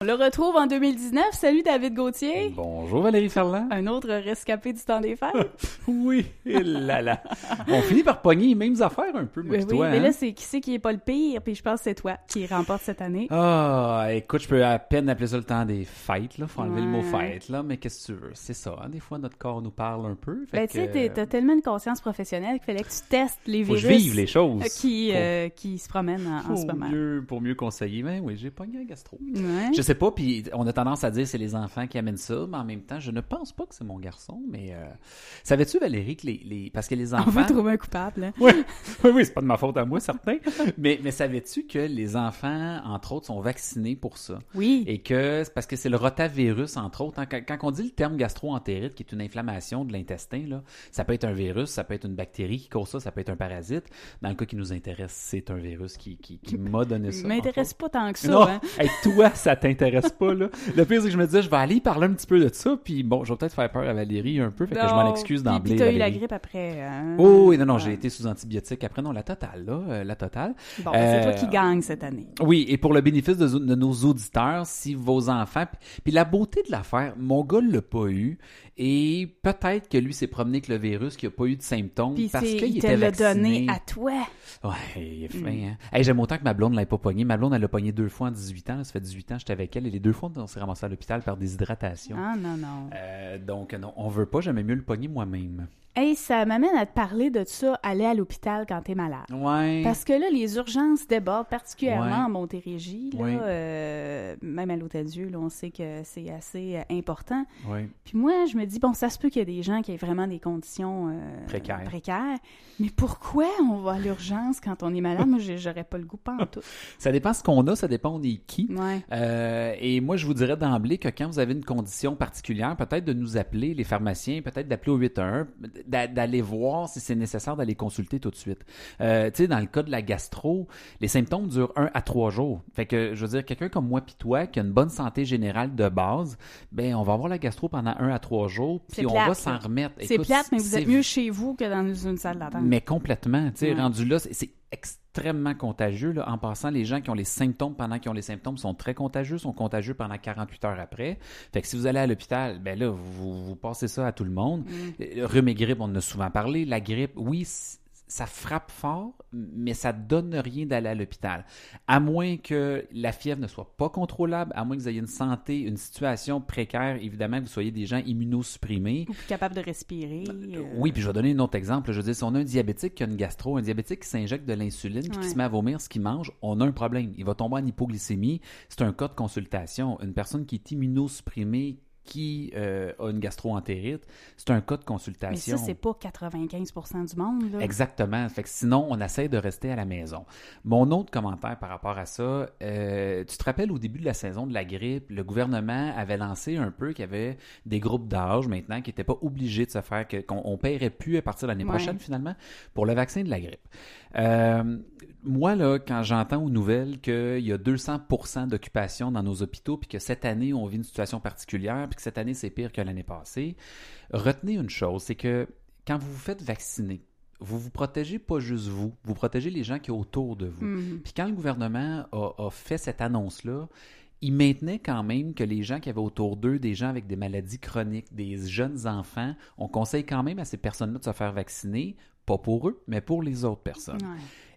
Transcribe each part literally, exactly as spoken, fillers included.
On le retrouve en deux mille dix-neuf. Salut David Gauthier. Bonjour Valérie Ferland. Un autre rescapé du temps des fêtes. Oui, et là là. On finit par pogner les mêmes affaires un peu, moi oui, et toi. Mais hein? là, c'est qui c'est qui est pas le pire, puis je pense que c'est toi qui remporte cette année. Ah, écoute, je peux à peine appeler ça le temps des fêtes, là. Faut enlever Ouais. le mot fête, là. Mais qu'est-ce que tu veux? C'est ça, hein? Des fois, notre corps nous parle un peu. Fait Ben, que, tu sais, t'es- t'as tellement une conscience professionnelle qu'il fallait que tu testes les faut que virus je vive les choses. qui, Pour- euh, qui se promènent en, en ce pour moment. mieux, pour mieux conseiller. Mais oui, j'ai pogné un gastro. Ouais. Je sais pas, puis on a tendance à dire c'est les enfants qui amènent ça, mais en même temps, je ne pense pas que c'est mon garçon. Mais euh... savais-tu, Valérie, que les, les... parce que les On enfants. veut trouver un coupable. Hein? Oui, oui, oui, c'est pas de ma faute à moi, certain. mais, mais savais-tu que les enfants, entre autres, sont vaccinés pour ça? Oui. Et que c'est parce que c'est le rotavirus, entre autres. hein. Quand, quand on dit le terme gastro-entérite, qui est une inflammation de l'intestin, là, ça peut être un virus, ça peut être une bactérie qui cause ça, ça peut être un parasite. Dans le cas qui nous intéresse, c'est un virus qui, qui, qui m'a donné ça. M'intéresse pas tant que ça. Non, Hein? hey, toi, ça t'intéresse pas, là. Le pire, c'est que je me disais, je vais aller parler un petit peu de ça, puis bon, je vais peut-être faire peur à Valérie un peu, fait que je m'en excuse Puis- d'emblée, Puis t'as eu la Valérie. grippe après. Hein? Oh, oui, non, non, Ouais. j'ai été sous antibiotiques après, non, la totale, là, euh, la totale. Bon, c'est toi Euh, qui gagne cette année. Oui, et pour le bénéfice de, de nos auditeurs, si vos enfants... Puis, puis la beauté de l'affaire, mon gars l'a pas eu, et peut-être que lui s'est promené avec le virus, qu'il n'a pas eu de symptômes, Puis parce c'est- qu'il il te était l'a vacciné. donné à toi. Ouais, il est fin, hein. Hey, j'aime autant que ma blonde ne l'ait pas pogné. Ma blonde, elle l'a pogné deux fois en dix-huit ans. là. Ça fait dix-huit ans que j'étais avec elle, et les deux fois, on s'est ramassé à l'hôpital par déshydratation. Ah non, non. Euh, donc, non, on veut pas, j'aimais mieux le pogner moi-même. Hey, ça m'amène à te parler de ça, aller à l'hôpital quand t'es malade. Ouais. Parce que là, les urgences débordent, particulièrement Ouais. en Montérégie. Là, Ouais. euh, même à l'Hôtel-Dieu, là, on sait que c'est assez euh, important. Ouais. Puis moi, je me dis, bon, ça se peut qu'il y a des gens qui aient vraiment des conditions euh, Précaires. précaires. Mais pourquoi on va à l'urgence quand on est malade? Moi, j'ai- j'aurais pas le goût, pas en tout. Ça dépend ce qu'on a, ça dépend on est qui. Ouais. Euh, et moi, je vous dirais d'emblée que quand vous avez une condition particulière, peut-être de nous appeler, les pharmaciens, peut-être d'appeler au huit un un, d'a- d'aller voir si c'est nécessaire d'aller consulter tout de suite. Euh, tu sais, dans le cas de la gastro, les symptômes durent un à trois jours. Fait que, je veux dire, quelqu'un comme moi puis toi, qui a une bonne santé générale de base, ben, on va avoir la gastro pendant un à trois jours, C'est puis on plate, va ça. s'en remettre. C'est Écoute, plate, mais vous c'est êtes mieux chez vous que dans une salle d'attente. Mais complètement, tu sais, Ouais. rendu là, c'est, c'est extrêmement contagieux. Là. En passant, les gens qui ont les symptômes pendant qu'ils ont les symptômes sont très contagieux, sont contagieux pendant quarante-huit heures après. Fait que si vous allez à l'hôpital, ben là, vous, vous passez ça à tout le monde. Mm. Euh, Rhume et grippe, on en a souvent parlé. La grippe, oui, c- ça frappe fort, mais ça donne rien d'aller à l'hôpital. À moins que la fièvre ne soit pas contrôlable, à moins que vous ayez une santé, une situation précaire, évidemment, que vous soyez des gens immunosupprimés. Ou plus capable de respirer. euh, Oui, puis je vais donner un autre exemple. Je veux dire, si on a un diabétique qui a une gastro, un diabétique qui s'injecte de l'insuline puis Ouais. qui se met à vomir ce qu'il mange, on a un problème. Il va tomber en hypoglycémie. C'est un cas de consultation. Une personne qui est immunosupprimée, qui euh, a une gastro-entérite, c'est un cas de Mais consultation. ça, c'est pas quatre-vingt-quinze pour cent du monde. Là. Exactement. Fait que sinon, on essaie de rester à la maison. Mon autre commentaire par rapport à ça, euh, tu te rappelles au début de la saison de la grippe, le gouvernement avait lancé un peu qu'il y avait des groupes d'âge maintenant qui n'étaient pas obligés de se faire, que, qu'on on paierait plus à partir de l'année Ouais. prochaine finalement pour le vaccin de la grippe. Euh, moi, là, quand j'entends aux nouvelles qu'il y a deux cents pour cent d'occupation dans nos hôpitaux, puis que cette année, on vit une situation particulière, puis que cette année, c'est pire que l'année passée, retenez une chose, c'est que quand vous vous faites vacciner, vous vous protégez pas juste vous, vous protégez les gens qui sont autour de vous. Mhm. Puis quand le gouvernement a, a fait cette annonce-là, il maintenait quand même que les gens qui avaient autour d'eux, des gens avec des maladies chroniques, des jeunes enfants, on conseille quand même à ces personnes-là de se faire vacciner, pas pour eux, mais pour les autres personnes. Ouais.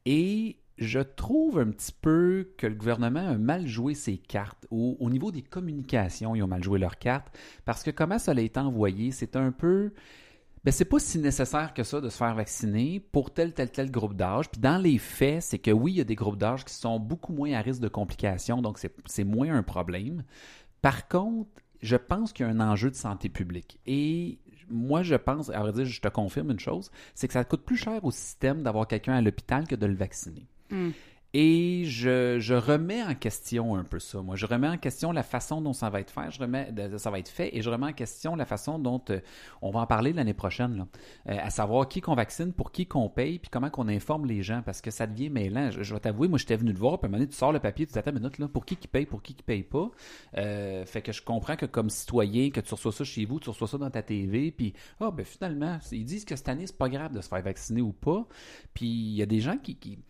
Et je trouve un petit peu que le gouvernement a mal joué ses cartes. Au, au niveau des communications, ils ont mal joué leurs cartes, parce que comment ça a été envoyé, c'est un peu... Ben, c'est pas si nécessaire que ça de se faire vacciner pour tel, tel, tel groupe d'âge. Puis dans les faits, c'est que oui, il y a des groupes d'âge qui sont beaucoup moins à risque de complications, donc c'est, c'est moins un problème. Par contre, je pense qu'il y a un enjeu de santé publique. Et moi, je pense, à vrai dire, je te confirme une chose, c'est que ça coûte plus cher au système d'avoir quelqu'un à l'hôpital que de le vacciner. Mm. Et je, je remets en question un peu ça. Moi, je remets en question la façon dont ça va être fait, je remets, de, ça va être fait, et je remets en question la façon dont euh, on va en parler l'année prochaine, là. Euh, à savoir qui qu'on vaccine, pour qui qu'on paye, puis comment qu'on informe les gens, parce que ça devient mêlant. Je, je vais t'avouer, moi, j'étais venu te voir, puis à un moment donné, tu sors le papier, tu dis, attends une minute, là, pour qui qui paye, pour qui qui paye pas. Euh, fait que je comprends que comme citoyen, que tu reçois ça chez vous, tu reçois ça dans ta T V, puis ah, ben finalement, ils disent que cette année, c'est pas grave de se faire vacciner ou pas. Puis il y a des gens qui... qui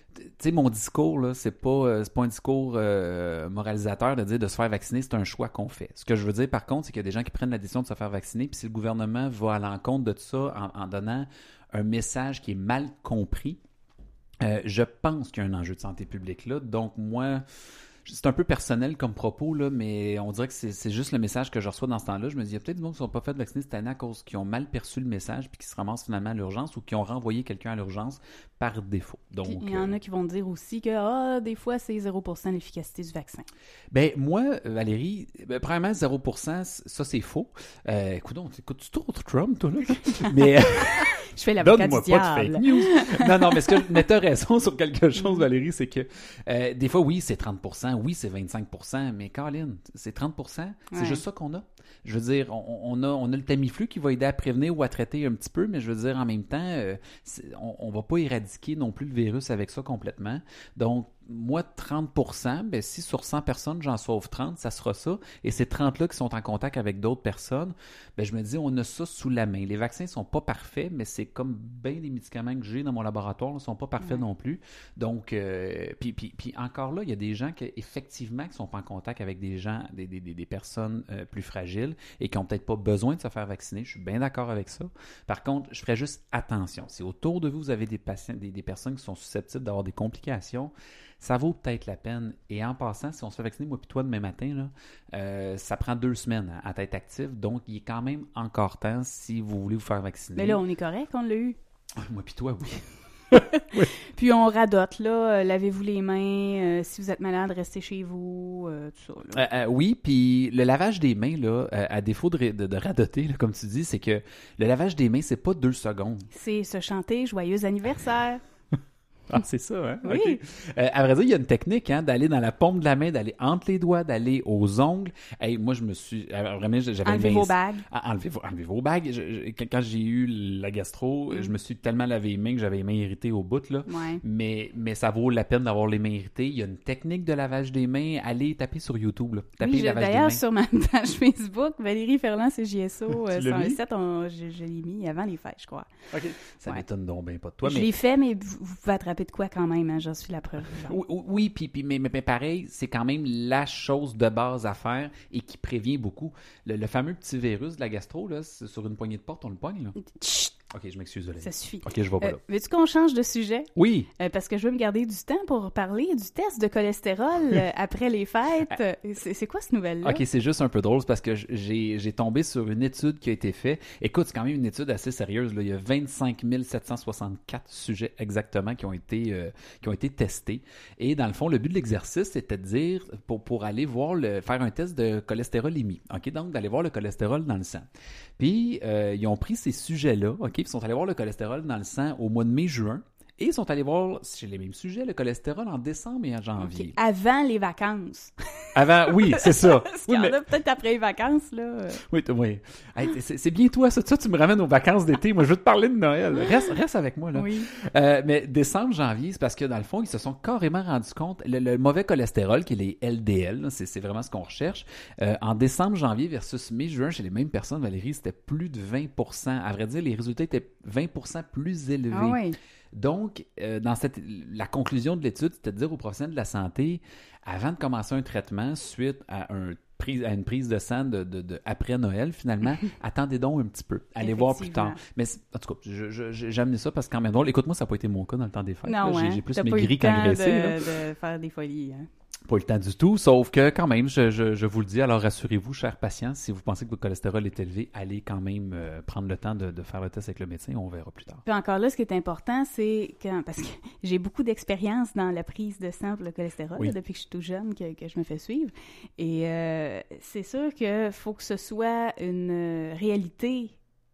tu sais, mon discours, là, c'est pas, euh, c'est pas un discours euh, moralisateur de dire de se faire vacciner, c'est un choix qu'on fait. Ce que je veux dire, par contre, c'est qu'il y a des gens qui prennent la décision de se faire vacciner, puis si le gouvernement va à l'encontre de tout ça en, en donnant un message qui est mal compris, euh, je pense qu'il y a un enjeu de santé publique là. Donc, moi... C'est un peu personnel comme propos, là, mais on dirait que c'est, c'est juste le message que je reçois dans ce temps-là. Je me dis, il y a peut-être des gens qui ne sont pas fait vacciner cette année à cause qu'ils ont mal perçu le message puis qui se ramassent finalement à l'urgence ou qui ont renvoyé quelqu'un à l'urgence par défaut. Donc, puis, il y en a qui vont dire aussi que ah, des fois, c'est zéro pour cent l'efficacité du vaccin. Ben moi, Valérie, ben, premièrement, zéro pour cent, ça, c'est faux. Euh, écoute, écoutes-tu trop Trump, toi, là? Mais... Je fais l'avocat Donne-moi du diable. pas de fake news. non, non, mais ce que, mais t'as raison sur quelque chose, Valérie, c'est que euh, des fois, oui, c'est trente pour cent, oui, c'est vingt-cinq pour cent, mais Caroline, c'est trente pour cent, c'est ouais. juste ça qu'on a. Je veux dire, on, on, a, on a le Tamiflu qui va aider à prévenir ou à traiter un petit peu, mais je veux dire, en même temps, euh, on, on va pas éradiquer non plus le virus avec ça complètement. Donc, moi, trente pour cent, ben, si sur cent personnes, j'en sauve trente, ça sera ça. Et ces trente-là qui sont en contact avec d'autres personnes, ben, je me dis, on a ça sous la main. Les vaccins sont pas parfaits, mais c'est comme bien les médicaments que j'ai dans mon laboratoire, ne sont pas parfaits ouais. non plus. Donc, euh, puis, puis, puis encore là, il y a des gens qui, effectivement, qui sont pas en contact avec des gens, des, des, des personnes euh, plus fragiles et qui ont peut-être pas besoin de se faire vacciner. Je suis bien d'accord avec ça. Par contre, je ferais juste attention. Si autour de vous, vous avez des patients, des, des personnes qui sont susceptibles d'avoir des complications, ça vaut peut-être la peine. Et en passant, si on se fait vacciner, moi puis toi, demain matin, là, euh, ça prend deux semaines à, à être actif. Donc, il est quand même encore temps si vous voulez vous faire vacciner. Mais là, on est correct, on l'a eu. Moi puis toi, oui. oui. Puis on radote, là, euh, lavez-vous les mains, euh, si vous êtes malade, restez chez vous, euh, tout ça. Là. Euh, euh, oui, puis le lavage des mains, là, euh, à défaut de, de, de radoter, là, comme tu dis, c'est que le lavage des mains, c'est pas deux secondes. C'est se chanter « Joyeux anniversaire ». Ah, c'est ça, hein? Oui. Okay. Euh, à vrai dire, il y a une technique, hein, d'aller dans la paume de la main, d'aller entre les doigts, d'aller aux ongles. Hey, moi, je me suis... Vraiment, j'avais... Enlevez vos bagues. Ah, enlevez, enlevez vos bagues. Je, je, quand j'ai eu la gastro, mm. je me suis tellement lavé les mains que j'avais les mains irritées au bout, là. Ouais. Mais, mais ça vaut la peine d'avoir les mains irritées. Il y a une technique de lavage des mains. Allez taper sur YouTube, là. Tapez oui, lavage d'ailleurs, des mains. sur ma page Facebook, Valérie Ferland, C J S O, euh, cent sept, on, je, je l'ai mis avant les fêtes, je crois. OK. Ça ouais. m'étonne donc bien pas de toi. Je mais... l'ai fait, mais vous, vous pouvez attraper de quoi quand même, hein? J'en suis la preuve. Oui, oui puis, puis, mais, mais pareil, c'est quand même la chose de base à faire et qui prévient beaucoup. Le, le fameux petit virus de la gastro, là, sur une poignée de porte, on le pogne, là. Chut! OK, je m'excuse, Valérie. Ça suffit. OK, je vais pas euh, là. Veux-tu qu'on change de sujet? Oui. Euh, parce que je veux me garder du temps pour parler du test de cholestérol euh, après les fêtes. C'est, c'est quoi cette nouvelle-là? OK, c'est juste un peu drôle parce que j'ai, j'ai tombé sur une étude qui a été faite. Écoute, c'est quand même une étude assez sérieuse, là. Il y a vingt-cinq mille sept cent soixante-quatre sujets exactement qui ont été, euh, qui ont été testés. Et dans le fond, le but de l'exercice, c'était de dire, pour, pour aller voir le, faire un test de cholestérolémie. OK, donc d'aller voir le cholestérol dans le sang. Puis, euh, ils ont pris ces sujets-là, OK, puis ils sont allés voir le cholestérol dans le sang au mois de mai-juin. Et ils sont allés voir, chez les mêmes sujets, le cholestérol en décembre et en janvier. Okay. Avant les vacances. Avant, oui, c'est ça. Parce oui, qu'il y en mais... a peut-être après les vacances, là. Oui, oui. Hey, c'est, c'est bien toi, ça. Ça, tu me ramènes aux vacances d'été. Moi, je veux te parler de Noël. Reste, reste avec moi, là. Oui. Euh, mais décembre, janvier, c'est parce que, dans le fond, ils se sont carrément rendus compte, le, le mauvais cholestérol, qui est les L D L, là, c'est, c'est vraiment ce qu'on recherche. Euh, en décembre, janvier versus mai, juin, chez les mêmes personnes, Valérie, c'était plus de vingt pour cent. À vrai dire, les résultats étaient vingt pour cent plus élevés. Ah oui. Donc, euh, dans cette, la conclusion de l'étude, c'était de dire aux professionnels de la santé, avant de commencer un traitement suite à, un, à une prise de sang de, de, de, après Noël, finalement, attendez donc un petit peu. Allez voir plus tard. Mais en tout cas, je, je, j'ai amené ça parce que quand même drôle. Écoute-moi, ça n'a pas été mon cas dans le temps des fêtes. Non, là. J'ai, hein? j'ai plus T'as maigri qu'engraissé. De, de faire des folies, hein? Pas eu le temps du tout, sauf que quand même, je, je, je vous le dis, alors rassurez-vous, chers patients, si vous pensez que votre cholestérol est élevé, allez quand même euh, prendre le temps de, de faire le test avec le médecin, on verra plus tard. Puis encore là, ce qui est important, c'est quand, parce que j'ai beaucoup d'expérience dans la prise de sang pour le cholestérol, oui. là, depuis que je suis tout jeune, que, que je me fais suivre, et euh, c'est sûr qu'il faut que ce soit une réalité.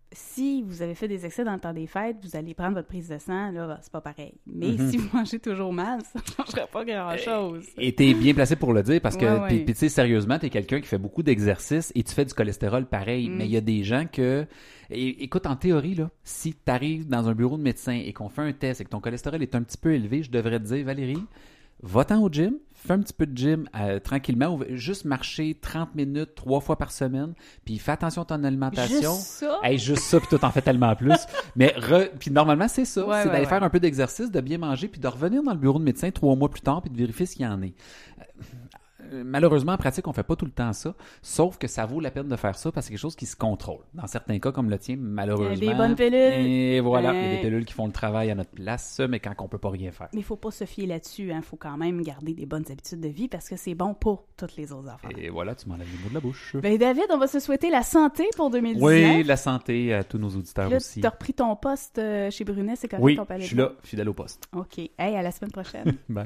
Si vous avez fait des excès dans le temps des fêtes, vous allez prendre votre prise de sang, là, c'est pas pareil. Mais mm-hmm. si vous mangez toujours mal, ça ne changerait pas grand-chose. Et t'es bien placé pour le dire parce que, ouais, ouais. puis tu sais, sérieusement, t'es quelqu'un qui fait beaucoup d'exercices et tu fais du cholestérol pareil. Mm. Mais il y a des gens que, et, écoute, en théorie, là, si t'arrives dans un bureau de médecin et qu'on fait un test et que ton cholestérol est un petit peu élevé, je devrais te dire, Valérie, va-t'en au gym, fais un petit peu de gym euh, tranquillement, ou juste marcher trente minutes, trois fois par semaine, puis fais attention à ton alimentation. Juste ça? Hey, juste ça, puis toi, t'en fais tellement plus. Mais re... puis normalement, c'est ça. Ouais, c'est ouais, d'aller ouais. faire un peu d'exercice, de bien manger, puis de revenir dans le bureau de médecin trois mois plus tard, puis de vérifier s'il y en est. Malheureusement, en pratique, on fait pas tout le temps ça, sauf que ça vaut la peine de faire ça parce que c'est quelque chose qui se contrôle. Dans certains cas, comme le tien, malheureusement... Il y a des bonnes pilules. Et voilà, il y a Ouais. des pilules qui font le travail à notre place, mais quand on peut pas rien faire. Mais il faut pas se fier là-dessus. Il faut quand même garder des bonnes habitudes de vie parce que c'est bon pour toutes les autres affaires. Et voilà, tu m'enlèves le mot de la bouche. Ben David, on va se souhaiter la santé pour deux mille dix-neuf. Oui, la santé à tous nos auditeurs Là, aussi. tu as repris ton poste euh, chez Brunet, c'est correct Oui, ton palais je suis de là, fidèle au poste. OK. Hey, à la semaine prochaine. Bye.